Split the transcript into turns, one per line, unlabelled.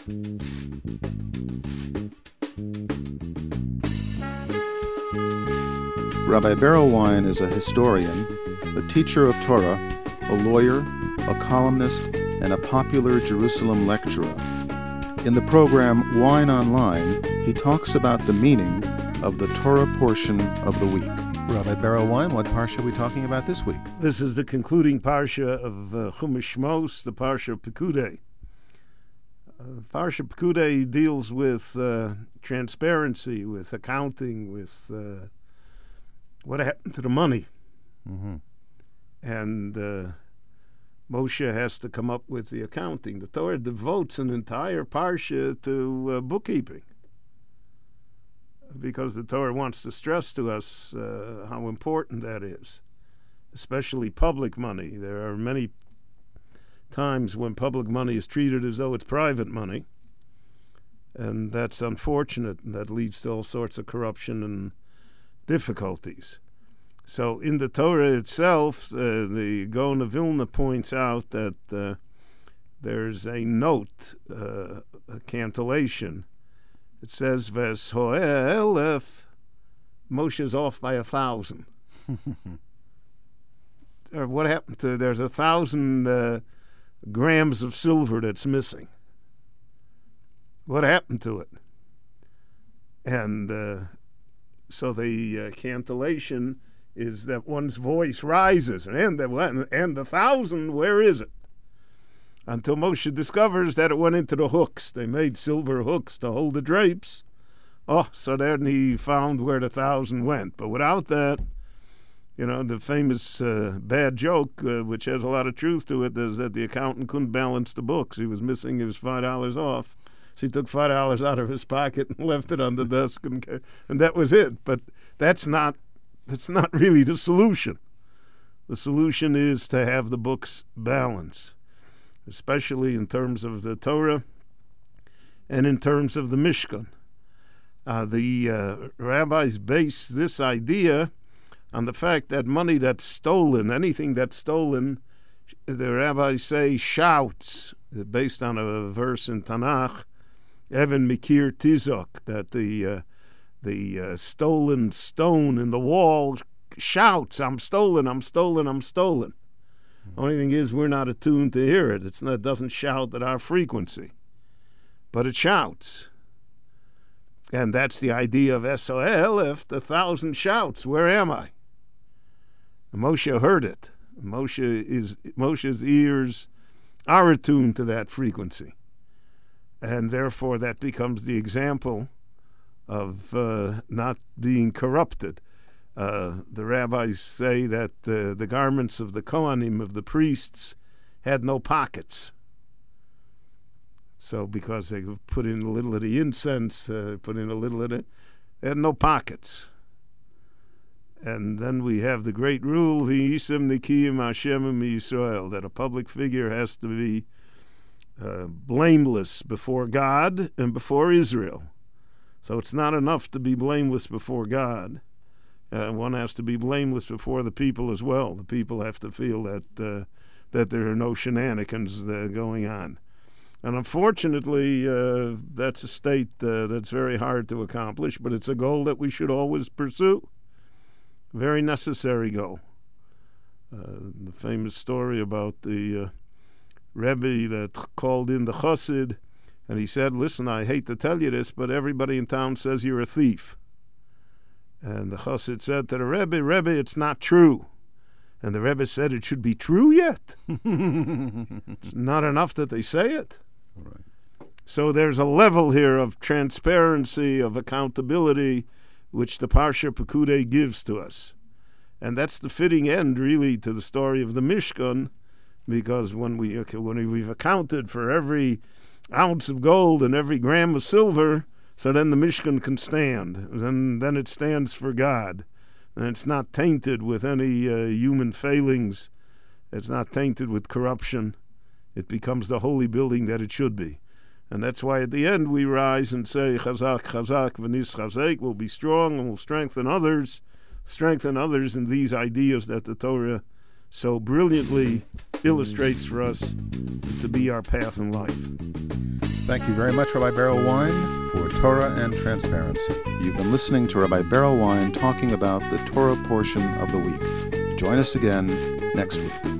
Rabbi Berelwein is a historian, a teacher of Torah, a lawyer, a columnist, and a popular Jerusalem lecturer. In the program Wine Online, he talks about the meaning of the Torah portion of the week. Rabbi Berelwein, what parsha are we talking about this week?
This is the concluding parsha of Chumash Shmos, the parsha of Pekudei. Parsha Pekudei deals with transparency, with accounting, with what happened to the money. Mm-hmm. And Moshe has to come up with the accounting. The Torah devotes an entire parsha to bookkeeping, because the Torah wants to stress to us how important that is, especially public money. There are many times when public money is treated as though it's private money, and that's unfortunate, and that leads to all sorts of corruption and difficulties. So in the Torah itself, the Gaon of Vilna points out that there's a note, a cantillation. It says, Veshoeh elef, Moshe's off by 1,000. What happened to, there's 1,000 grams of silver that's missing. What happened to it? And so the cantillation is that one's voice rises, and the 1,000, where is it? Until Moshe discovers that it went into the hooks. They made silver hooks to hold the drapes. Oh, so then he found where the 1,000 went. But without that, you know, the famous bad joke, which has a lot of truth to it, is that the accountant couldn't balance the books. He was missing his $5 off. So he took $5 out of his pocket and left it on the desk, and that was it. But that's not really the solution. The solution is to have the books balance, especially in terms of the Torah and in terms of the Mishkan. The rabbis base this idea on the fact that money that's stolen, anything that's stolen, the rabbis say shouts, based on a verse in Tanakh, Even Mikir Tizok, that the stolen stone in the wall shouts, I'm stolen, I'm stolen, I'm stolen. Only thing is, we're not attuned to hear it. It doesn't shout at our frequency, but it shouts. And that's the idea of Esoel, if the 1,000 shouts, where am I? And Moshe heard it. Moshe's ears are attuned to that frequency. And therefore that becomes the example of not being corrupted. The rabbis say that the garments of the Kohanim, of the priests, had no pockets. So because they put in a little of the incense, put in a little of it, they had no pockets. And then we have the great rule, V'yisem nikiyim Hashem Yisrael, that a public figure has to be blameless before God and before Israel. So it's not enough to be blameless before God. One has to be blameless before the people as well. The people have to feel that there are no shenanigans going on. And unfortunately, that's a state that's very hard to accomplish, but it's a goal that we should always pursue. Very necessary goal. The famous story about the Rebbe that called in the Chassid, and he said, listen, I hate to tell you this, but everybody in town says you're a thief. And the Chassid said to the Rebbe, it's not true. And the Rebbe said, it should be true yet. It's not enough that they say it.
Right.
So there's a level here of transparency, of accountability, which the Parsha Pekudei gives to us. And that's the fitting end, really, to the story of the Mishkan, because when we've accounted for every ounce of gold and every gram of silver, so then the Mishkan can stand. And then it stands for God. And it's not tainted with any human failings. It's not tainted with corruption. It becomes the holy building that it should be. And that's why at the end we rise and say, Chazak, Chazak, V'nis Chazek, we'll be strong and we'll strengthen others in these ideas that the Torah so brilliantly illustrates for us to be our path in life.
Thank you very much, Rabbi Berel Wein, for Torah and Transparency. You've been listening to Rabbi Berel Wein talking about the Torah portion of the week. Join us again next week.